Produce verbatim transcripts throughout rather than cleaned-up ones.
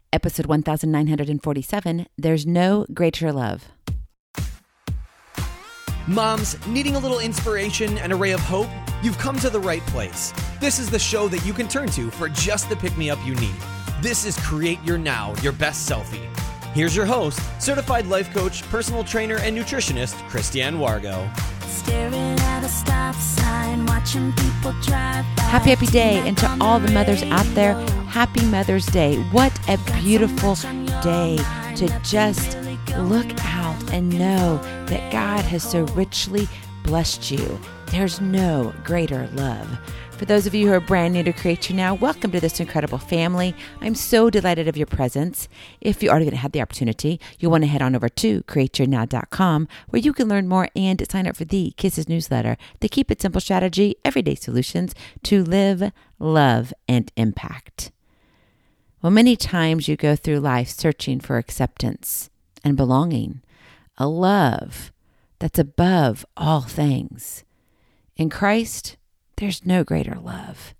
Episode one thousand nine hundred forty-seven, There's No Greater Love. Moms, needing a little inspiration and a ray of hope? You've come to the right place. This is the show that you can turn to for just the pick-me-up you need. This is Create Your Now, Your Best Selfie. Here's your host, certified life coach, personal trainer, and nutritionist, Christiane Wargo. Staring at a stop sign, watching people drive by. Happy, happy day. And to all the mothers out there, happy Mother's Day. What a beautiful day to just look out and know that God has so richly blessed you. There's no greater love. For those of you who are brand new to Create Your Now, welcome to this incredible family. I'm so delighted of your presence. If you already haven't had the opportunity, you'll want to head on over to create your now dot com where you can learn more and sign up for the Kisses newsletter, the Keep It Simple strategy, everyday solutions to live, love, and impact. Well, many times you go through life searching for acceptance and belonging, a love that's above all things. In Christ, there's no greater love.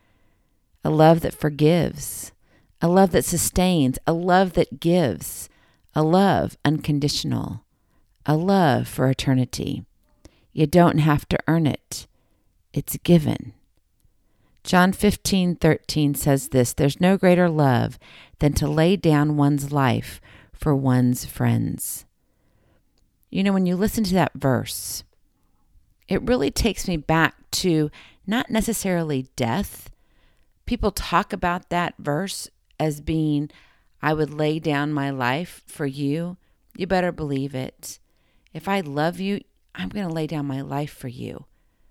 A love that forgives, a love that sustains, a love that gives, a love unconditional, a love for eternity. You don't have to earn it. It's given. John fifteen thirteen says this, there's no greater love than to lay down one's life for one's friends. You know, when you listen to that verse, it really takes me back to not necessarily death. People talk about that verse as being, I would lay down my life for you. You better believe it. If I love you, I'm going to lay down my life for you.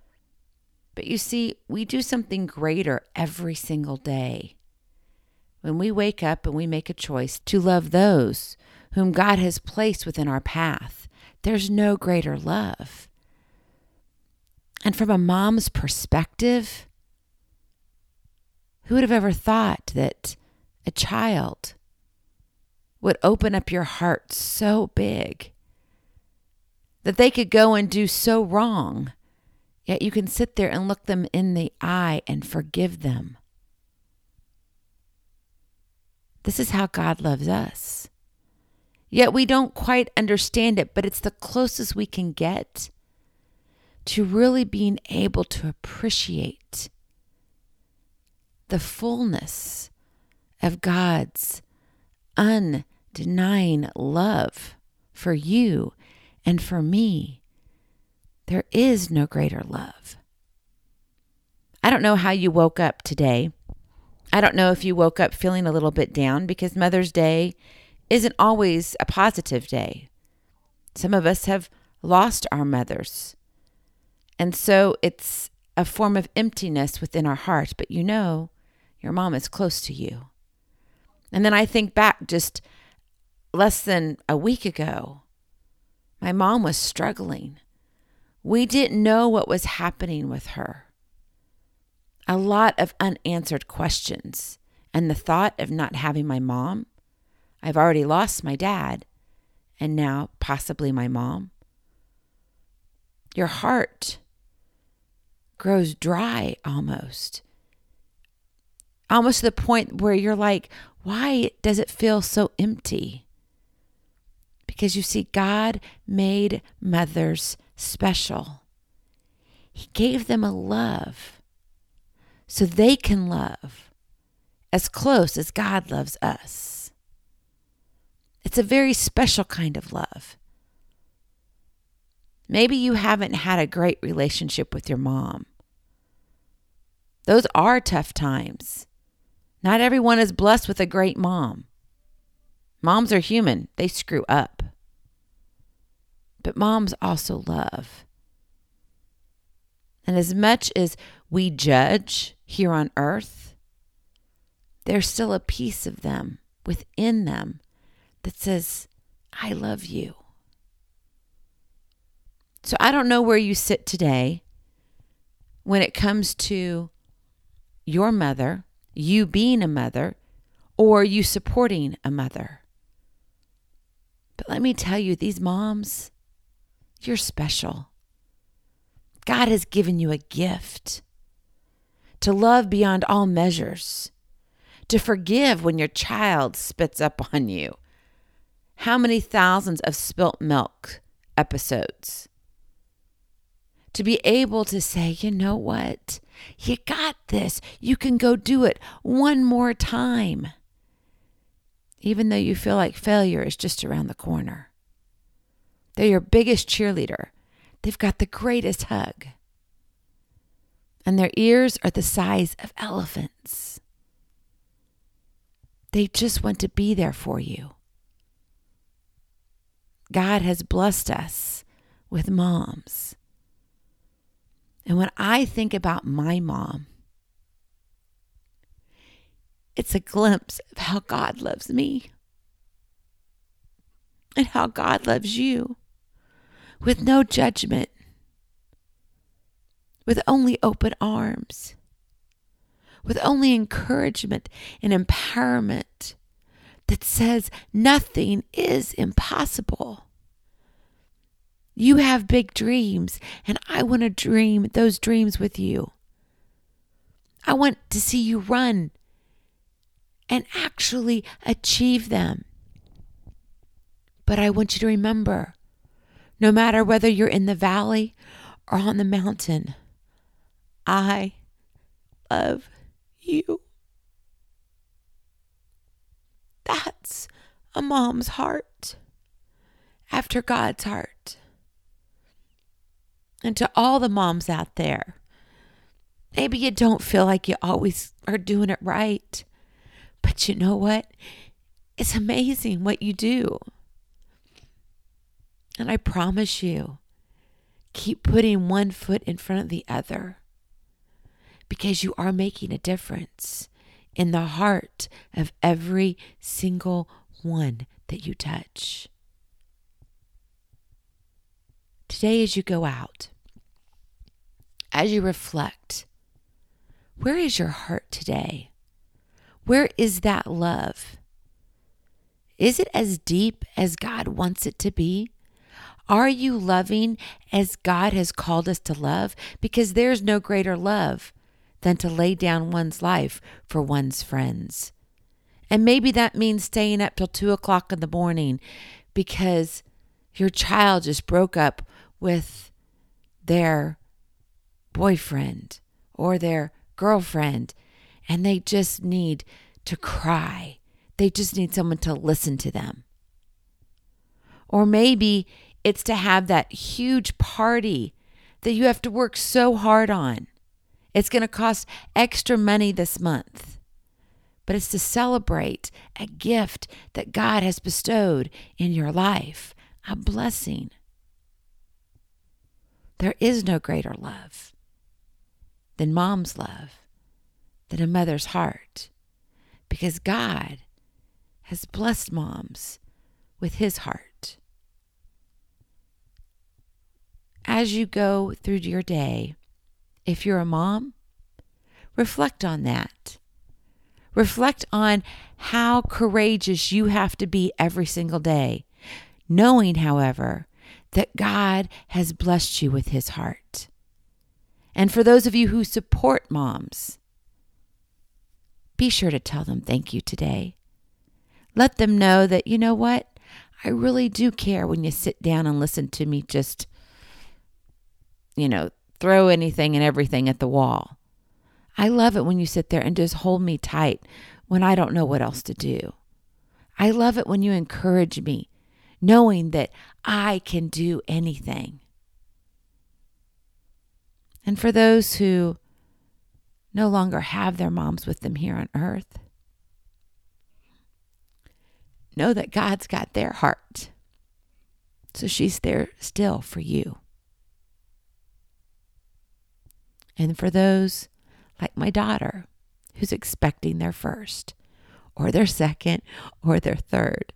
But you see, we do something greater every single day. When we wake up and we make a choice to love those whom God has placed within our path, there's no greater love. And from a mom's perspective, who would have ever thought that a child would open up your heart so big that they could go and do so wrong, yet you can sit there and look them in the eye and forgive them? This is how God loves us. Yet we don't quite understand it, but it's the closest we can get to really being able to appreciate the fullness of God's undenying love for you and for me. There is no greater love. I don't know how you woke up today. I don't know if you woke up feeling a little bit down, because Mother's Day isn't always a positive day. Some of us have lost our mothers. And so it's a form of emptiness within our heart, but you know your mom is close to you. And then I think back just less than a week ago, my mom was struggling. We didn't know what was happening with her. A lot of unanswered questions. And the thought of not having my mom, I've already lost my dad, and now possibly my mom. Your heart grows dry almost. Almost to the point where you're like, why does it feel so empty? Because you see, God made mothers special. He gave them a love so they can love as close as God loves us. It's a very special kind of love. Maybe you haven't had a great relationship with your mom. Those are tough times. Not everyone is blessed with a great mom. Moms are human. They screw up. But moms also love. And as much as we judge here on earth, there's still a piece of them within them that says, I love you. So I don't know where you sit today when it comes to your mother, you being a mother, or you supporting a mother. But let me tell you, these moms, you're special. God has given you a gift to love beyond all measures, to forgive when your child spits up on you. How many thousands of spilt milk episodes? To be able to say, you know what? You got this. You can go do it one more time. Even though you feel like failure is just around the corner. They're your biggest cheerleader. They've got the greatest hug. And their ears are the size of elephants. They just want to be there for you. God has blessed us with moms. And when I think about my mom, it's a glimpse of how God loves me and how God loves you with no judgment, with only open arms, with only encouragement and empowerment that says nothing is impossible. You have big dreams, and I want to dream those dreams with you. I want to see you run and actually achieve them. But I want you to remember, no matter whether you're in the valley or on the mountain, I love you. That's a mom's heart after God's heart. And to all the moms out there, maybe you don't feel like you always are doing it right, but you know what? It's amazing what you do. And I promise you, keep putting one foot in front of the other, because you are making a difference in the heart of every single one that you touch. Today, as you go out, as you reflect, where is your heart today? Where is that love? Is it as deep as God wants it to be? Are you loving as God has called us to love? Because there's no greater love than to lay down one's life for one's friends. And maybe that means staying up till two o'clock in the morning because your child just broke up with their boyfriend or their girlfriend, and they just need to cry. They just need someone to listen to them. Or maybe it's to have that huge party that you have to work so hard on. It's going to cost extra money this month, but it's to celebrate a gift that God has bestowed in your life, a blessing. There is no greater love than mom's love, than a mother's heart, because God has blessed moms with his heart. As you go through your day, if you're a mom, reflect on that. Reflect on how courageous you have to be every single day, knowing, however, that God has blessed you with his heart. And for those of you who support moms, be sure to tell them thank you today. Let them know that, you know what, I really do care when you sit down and listen to me just, you know, throw anything and everything at the wall. I love it when you sit there and just hold me tight when I don't know what else to do. I love it when you encourage me, knowing that I can do anything. And for those who no longer have their moms with them here on earth, know that God's got their heart. So she's there still for you. And for those like my daughter who's expecting their first or their second or their third,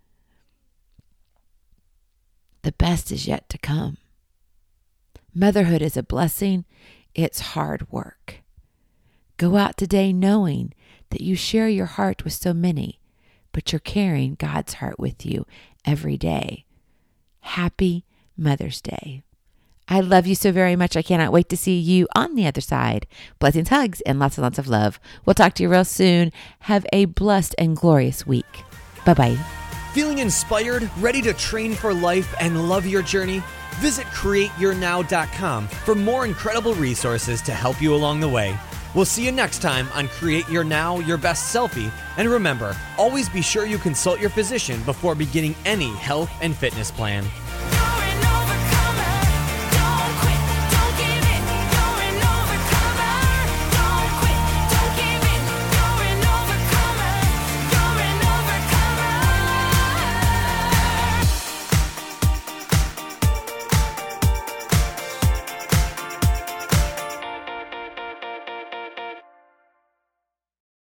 the best is yet to come. Motherhood is a blessing. It's hard work. Go out today knowing that you share your heart with so many, but you're carrying God's heart with you every day. Happy Mother's Day. I love you so very much. I cannot wait to see you on the other side. Blessings, hugs, and lots and lots of love. We'll talk to you real soon. Have a blessed and glorious week. Bye-bye. Feeling inspired, ready to train for life, and love your journey? Visit create your now dot com for more incredible resources to help you along the way. We'll see you next time on Create Your Now, Your Best Selfie. And remember, always be sure you consult your physician before beginning any health and fitness plan.